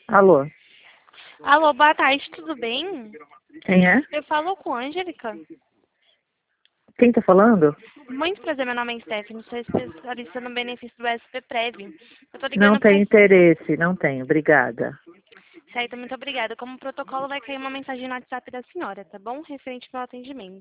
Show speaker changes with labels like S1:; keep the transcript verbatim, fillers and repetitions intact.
S1: Alô,
S2: Alô, boa tarde, tudo bem?
S1: quem é?
S2: Eu falo com a Angélica.
S1: Quem tá falando?
S2: Muito prazer, meu nome é Stephanie, sou especialista no benefício do S P Prev. Eu tô
S1: Não
S2: ligando pra...
S1: tenho interesse, não tenho, obrigada.
S2: Certo, muito obrigada. Como protocolo, vai cair uma mensagem no WhatsApp da senhora, tá bom? Referente ao atendimento.